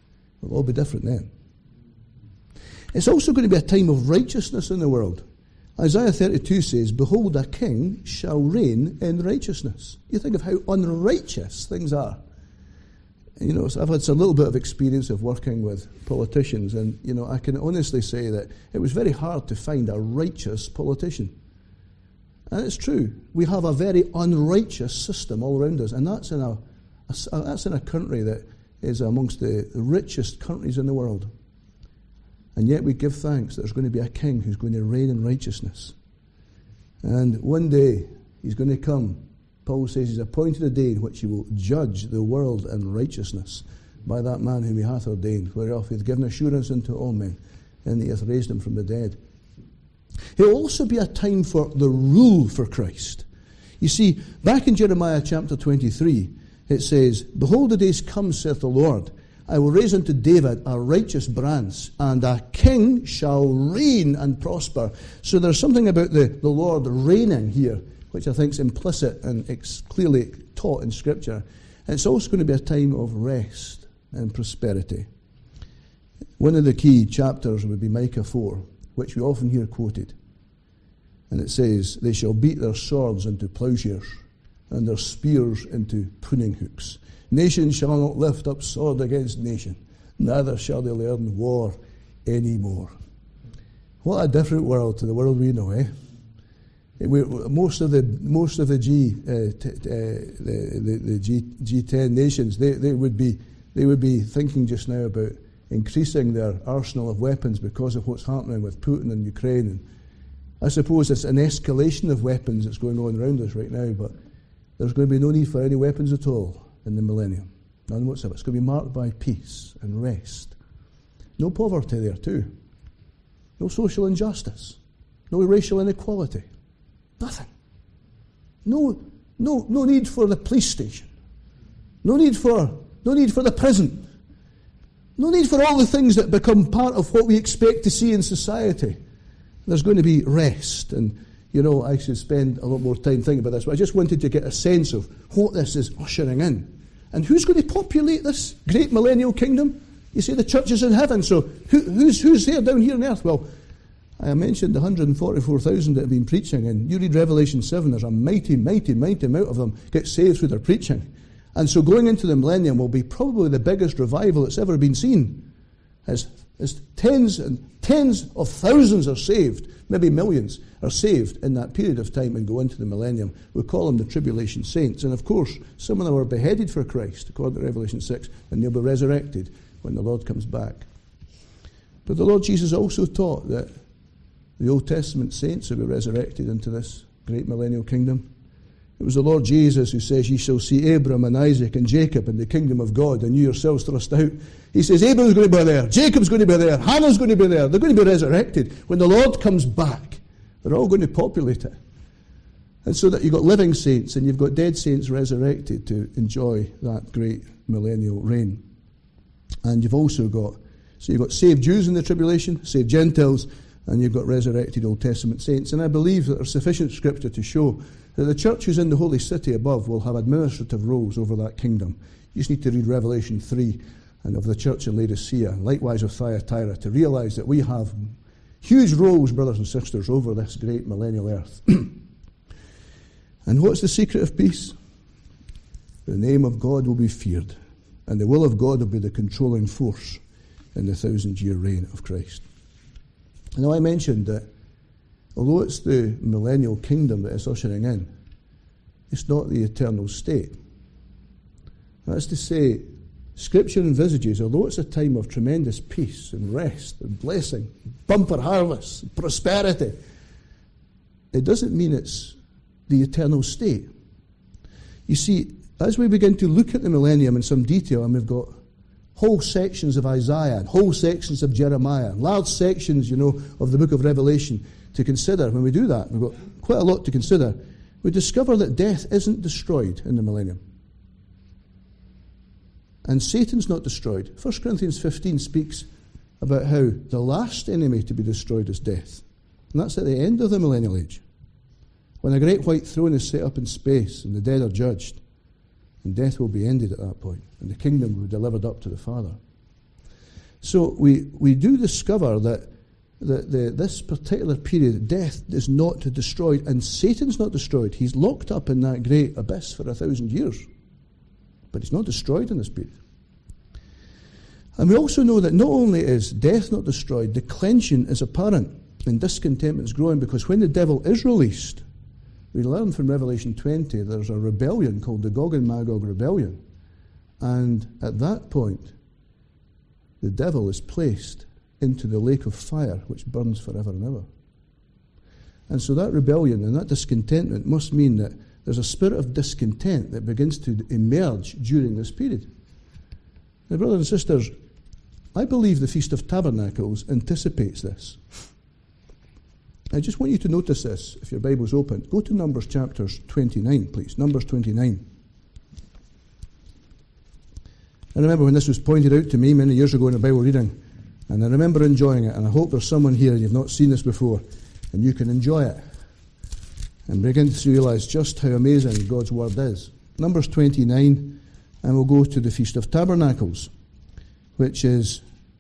Speaker 1: It'll all be different then. It's also going to be a time of righteousness in the world. Isaiah 32 says, "Behold, a king shall reign in righteousness." You think of how unrighteous things are. You know, so I've had a little bit of experience of working with politicians, and, you know, I can honestly say that it was very hard to find a righteous politician. And it's true. We have a very unrighteous system all around us, and that's in a country that is amongst the richest countries in the world. And yet we give thanks that there's going to be a king who's going to reign in righteousness. And one day he's going to come. Paul says he's appointed a day in which he will judge the world in righteousness by that man whom he hath ordained, whereof he hath given assurance unto all men, and he hath raised him from the dead. It will also be a time for the rule for Christ. You see, back in Jeremiah chapter 23, it says, "Behold, the days come, saith the Lord, I will raise unto David a righteous branch, and a king shall reign and prosper." So there's something about the Lord reigning here, which I think is implicit and clearly taught in Scripture. And it's also going to be a time of rest and prosperity. One of the key chapters would be Micah 4, which we often hear quoted. And it says, "They shall beat their swords into plowshares, and their spears into pruning hooks. Nation shall not lift up sword against nation, neither shall they learn war any more." What a different world to the world we know, eh? Most of the G10 nations, they would be thinking just now about increasing their arsenal of weapons because of what's happening with Putin and Ukraine. And I suppose it's an escalation of weapons that's going on around us right now, but there's going to be no need for any weapons at all in the millennium. None whatsoever. It's going to be marked by peace and rest. No poverty there too. No social injustice. No racial inequality. Nothing. No need for the police station. No need for the prison. No need for all the things that become part of what we expect to see in society. There's going to be rest. And, you know, I should spend a lot more time thinking about this, but I just wanted to get a sense of what this is ushering in. And who's going to populate this great millennial kingdom? You say the church is in heaven, so who's there down here on earth? Well, I mentioned the 144,000 that have been preaching, and you read Revelation 7, there's a mighty, mighty, mighty amount of them get saved through their preaching. And so going into the millennium will be probably the biggest revival that's ever been seen. As tens and tens of thousands are saved, maybe millions are saved in that period of time and go into the millennium. We call them the tribulation saints. And of course, some of them are beheaded for Christ, according to Revelation 6, and they'll be resurrected when the Lord comes back. But the Lord Jesus also taught that the Old Testament saints will be resurrected into this great millennial kingdom. It was the Lord Jesus who says, "Ye shall see Abraham and Isaac and Jacob in the kingdom of God, and you yourselves thrust out." He says, Abraham's going to be there, Jacob's going to be there, Hannah's going to be there. They're going to be resurrected. When the Lord comes back, they're all going to populate it. And so that you've got living saints and you've got dead saints resurrected to enjoy that great millennial reign. And you've also got saved Jews in the tribulation, saved Gentiles, and you've got resurrected Old Testament saints. And I believe that there's sufficient scripture to show that the church who's in the holy city above will have administrative roles over that kingdom. You just need to read Revelation 3 and of the church in Laodicea, and likewise of Thyatira, to realize that we have huge roles, brothers and sisters, over this great millennial earth. And what's the secret of peace? The name of God will be feared, and the will of God will be the controlling force in the 1,000-year reign of Christ. Now, I mentioned that although it's the millennial kingdom that is ushering in, it's not the eternal state. That's to say, Scripture envisages, although it's a time of tremendous peace and rest and blessing, bumper harvest, prosperity, it doesn't mean it's the eternal state. You see, as we begin to look at the millennium in some detail, and we've got whole sections of Isaiah, and whole sections of Jeremiah, and large sections, of the book of Revelation to consider. When we do that, we've got quite a lot to consider. We discover that death isn't destroyed in the millennium. And Satan's not destroyed. 1 Corinthians 15 speaks about how the last enemy to be destroyed is death. And that's at the end of the millennial age, when a great white throne is set up in space and the dead are judged. And death will be ended at that point, and the kingdom will be delivered up to the Father. So we do discover that this particular period, death is not destroyed, and Satan's not destroyed. He's locked up in that great abyss for 1,000 years. But he's not destroyed in this period. And we also know that not only is death not destroyed, declension is apparent and discontentment is growing, because when the devil is released, we learn from Revelation 20 there's a rebellion called the Gog and Magog rebellion. And at that point, the devil is placed into the lake of fire, which burns forever and ever. And so that rebellion and that discontentment must mean that there's a spirit of discontent that begins to emerge during this period. Now, brothers and sisters, I believe the Feast of Tabernacles anticipates this. I just want you to notice this, if your Bible's open. Go to Numbers chapters 29, please. Numbers 29. I remember when this was pointed out to me many years ago in a Bible reading, and I remember enjoying it, and I hope there's someone here and you've not seen this before, and you can enjoy it and begin to realize just how amazing God's Word is. Numbers 29, and we'll go to the Feast of Tabernacles, which is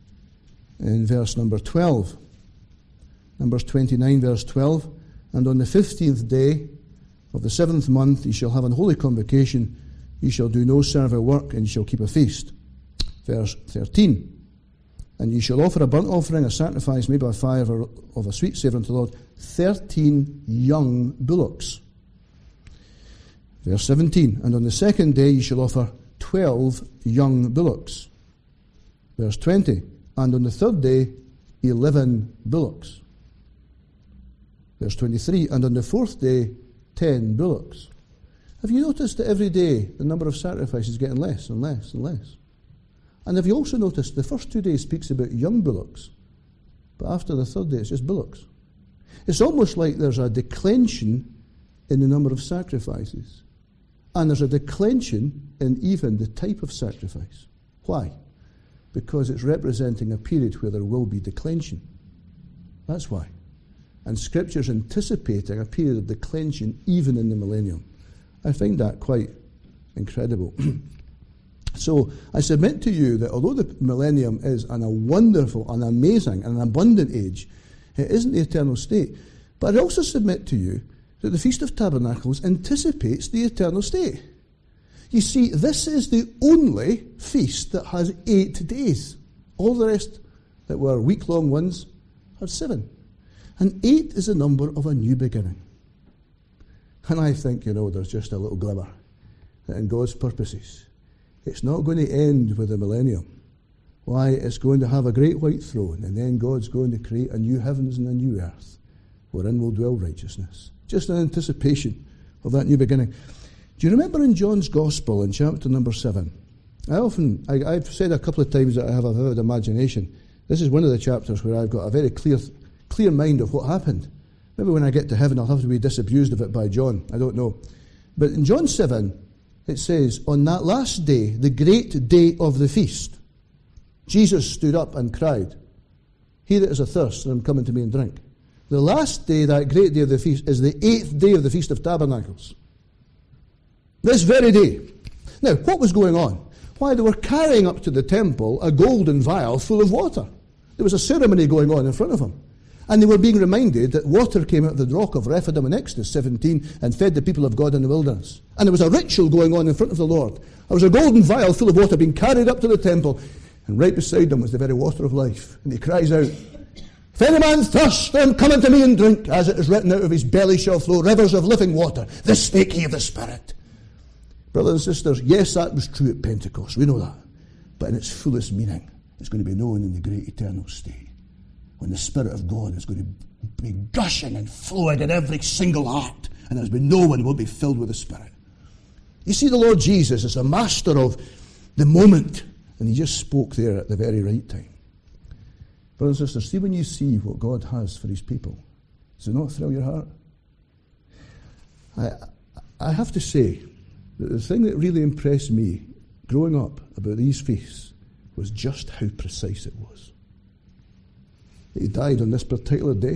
Speaker 1: in verse number 12. Numbers 29, verse 12. And on the 15th day of the 7th month ye shall have an holy convocation, ye shall do no servile work, and ye shall keep a feast. Verse 13. And ye shall offer a burnt offering, a sacrifice made by fire of a sweet savour unto the Lord, 13 young bullocks. Verse 17. And on the second day ye shall offer 12 young bullocks. Verse 20. And on the third day 11 bullocks. Verse 23. And on the fourth day 10 bullocks. Have you noticed that every day the number of sacrifices is getting less and less and less? And have you also noticed the first 2 days speaks about young bullocks, but after the third day it's just bullocks? It's almost like there's a declension in the number of sacrifices. And there's a declension in even the type of sacrifice. Why? Because it's representing a period where there will be declension. That's why. And Scripture's anticipating a period of declension even in the millennium. I find that quite incredible. So I submit to you that although the millennium is a wonderful, an amazing, and an abundant age, it isn't the eternal state. But I also submit to you that the Feast of Tabernacles anticipates the eternal state. You see, this is the only feast that has 8 days. All the rest that were week-long ones had 7. And 8 is the number of a new beginning. And I think, there's just a little glimmer that in God's purposes, it's not going to end with the millennium. Why? It's going to have a great white throne, and then God's going to create a new heavens and a new earth, wherein will dwell righteousness. Just an anticipation of that new beginning. Do you remember in John's Gospel in chapter number 7? I've said a couple of times that I have a vivid imagination. This is one of the chapters where I've got a very clear mind of what happened. Maybe when I get to heaven I'll have to be disabused of it by John. I don't know. But in John 7, it says, on that last day, the great day of the feast, Jesus stood up and cried, he that is athirst, let him come unto me and drink. The last day, that great day of the feast, is the 8th day of the Feast of Tabernacles. This very day. Now, what was going on? Why, they were carrying up to the temple a golden vial full of water. There was a ceremony going on in front of them. And they were being reminded that water came out of the rock of Rephidim in Exodus 17 and fed the people of God in the wilderness. And there was a ritual going on in front of the Lord. There was a golden vial full of water being carried up to the temple, and right beside them was the very water of life. And he cries out, if any man thirst, let him come unto me and drink. As it is written, out of his belly shall flow rivers of living water. This spake he of the Spirit. Brothers and sisters, yes, that was true at Pentecost. We know that. But in its fullest meaning, it's going to be known in the great eternal state, when the Spirit of God is going to be gushing and flowing in every single heart, and there's been no one will be filled with the Spirit. You see, the Lord Jesus is a master of the moment, and he just spoke there at the very right time. Brothers and sisters, see when you see what God has for his people, does it not thrill your heart? I have to say that the thing that really impressed me growing up about these feasts was just how precise it was. He died on this particular day.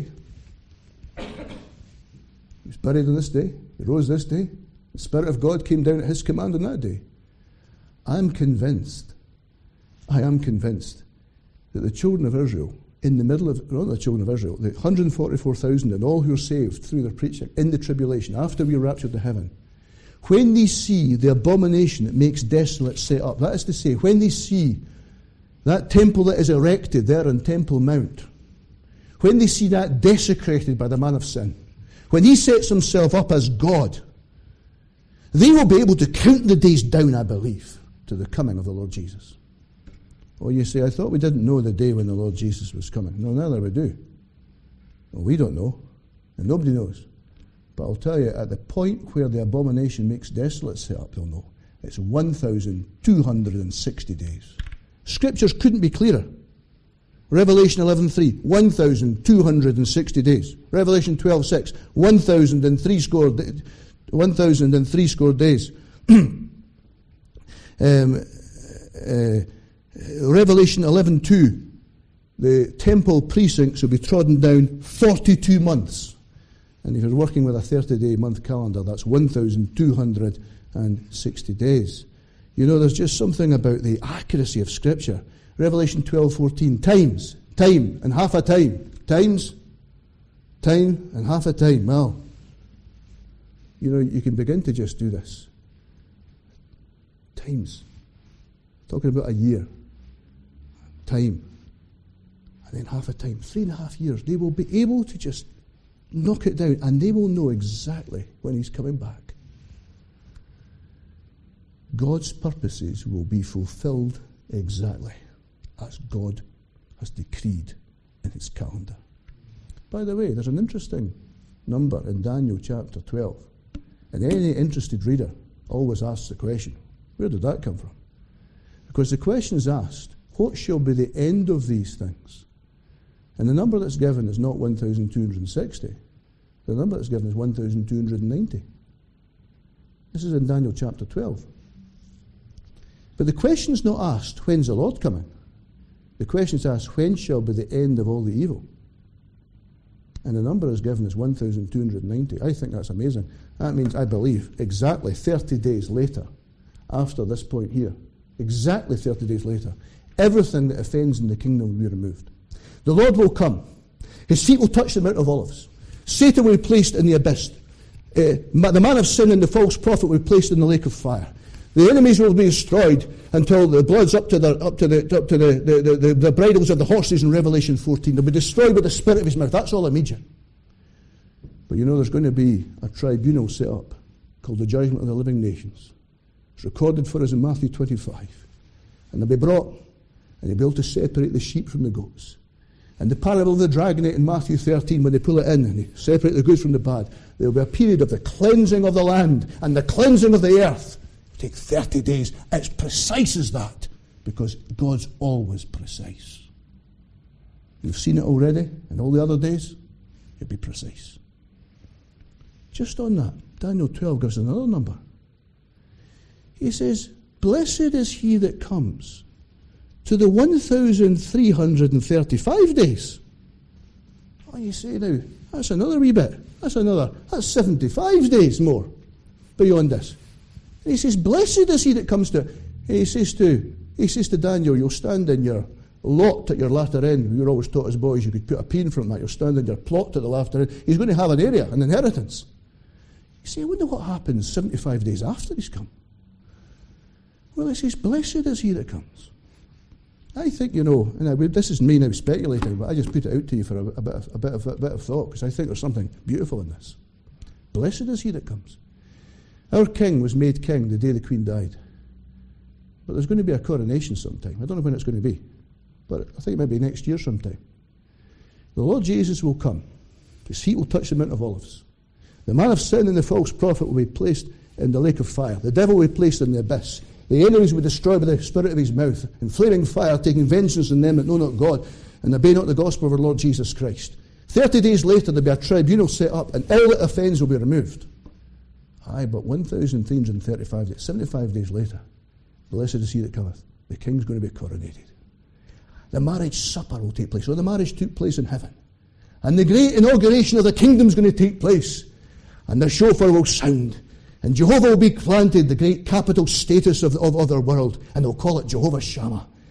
Speaker 1: He was buried on this day. He rose this day. The Spirit of God came down at his command on that day. I am convinced that that the children of Israel, in the middle of, not the children of Israel, the 144,000 and all who are saved through their preaching in the tribulation, after we are raptured to heaven, when they see the abomination that makes desolate set up, that is to say, when they see that temple that is erected there on Temple Mount, when they see that desecrated by the man of sin, when he sets himself up as God, they will be able to count the days down, I believe, to the coming of the Lord Jesus. Or you say, I thought we didn't know the day when the Lord Jesus was coming. No, neither we do. Well, we don't know, and nobody knows. But I'll tell you, at the point where the abomination makes desolate set up, they'll know. It's 1,260 days. Scriptures couldn't be clearer. Revelation 11:3, 1,260 days. Revelation 12:6, 1,003 score days. Revelation 11:2, the temple precincts will be trodden down 42 months. And if you're working with a 30-day month calendar, that's 1,260 days. You know, there's just something about the accuracy of Scripture. Revelation 12:14, time and half a time. Time and half a time. Well, you know, you can begin to just do this. Times. Talking about a year. Time. And then half a time. 3.5 years. They will be able to just knock it down, and they will know exactly when he's coming back. God's purposes will be fulfilled exactly as God has decreed in his calendar. By the way, there's an interesting number in Daniel chapter 12. And any interested reader always asks the question, where did that come from? Because the question is asked, what shall be the end of these things? And the number that's given is not 1,260. The number that's given is 1,290. This is in Daniel chapter 12. But the question is not asked, when's the Lord coming? The question is asked, when shall be the end of all the evil? And the number is given as 1,290. I think that's amazing. That means, I believe, exactly 30 days later, after this point here, exactly 30 days later, everything that offends in the kingdom will be removed. The Lord will come. His feet will touch the Mount of Olives. Satan will be placed in the abyss. The man of sin and the false prophet will be placed in the lake of fire. The enemies will be destroyed until the blood's up to the bridles of the horses in Revelation 14. They'll be destroyed by the spirit of his mouth. That's all immediate. But you know, there's going to be a tribunal set up called the Judgment of the Living Nations. It's recorded for us in Matthew 25. And they'll be brought, and they'll be able to separate the sheep from the goats. And the parable of the dragonite in Matthew 13, when they pull it in and they separate the good from the bad, there will be a period of the cleansing of the land and the cleansing of the earth. It'll take 30 days. It's precise as that, because God's always precise. You've seen it already, and all the other days, it'll be precise. Just on that, Daniel 12 gives another number. He says, blessed is he that comes to the 1,335 days. Oh, you say now, that's another wee bit. That's 75 days more beyond this. And he says, blessed is he that comes to, he says to Daniel, you'll stand in your lot at your latter end. We were always taught as boys you could put a P in front of that. You'll stand in your plot at the latter end. He's going to have an area, an inheritance. You say, I wonder what happens 75 days after he's come. Well, it says, blessed is he that comes. I think, you know, and this is me now speculating, but I just put it out to you for a bit of thought, because I think there's something beautiful in this. Blessed is he that comes. Our king was made king the day the Queen died. But there's going to be a coronation sometime. I don't know when it's going to be, but I think it might be next year sometime. The Lord Jesus will come. His feet will touch the Mount of Olives. The man of sin and the false prophet will be placed in the lake of fire. The devil will be placed in the abyss. The enemies will be destroyed by the spirit of his mouth, in flaming fire, taking vengeance on them that know not God, and obey not the gospel of our Lord Jesus Christ. 30 days later, there'll be a tribunal set up, and all that offends will be removed. Aye, but 1,335 days, 75 days later, blessed is he that cometh. The king's going to be coronated. The marriage supper will take place. Well, the marriage took place in heaven. And the great inauguration of the kingdom is going to take place. And the shofar will sound. And Jehovah will be granted the great capital status of the other world. And they'll call it Jehovah Shammah.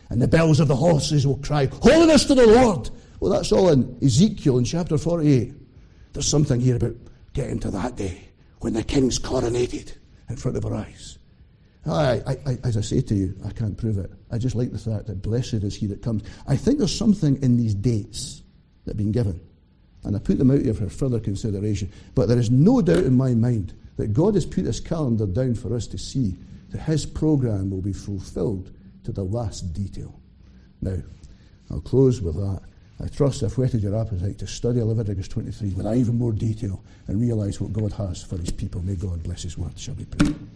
Speaker 1: And the bells of the horses will cry, holiness to the Lord. Well, that's all in Ezekiel in chapter 48. There's something here about getting to that day when the king's coronated in front of our eyes. As I say to you, I can't prove it. I just like the fact that blessed is he that comes. I think there's something in these dates that have been given. And I put them out here for further consideration. But there is no doubt in my mind that God has put his calendar down for us to see that his program will be fulfilled to the last detail. Now, I'll close with that. I trust I've whetted your appetite to study Leviticus 23 with even more detail and realise what God has for his people. May God bless his word. Shall we pray?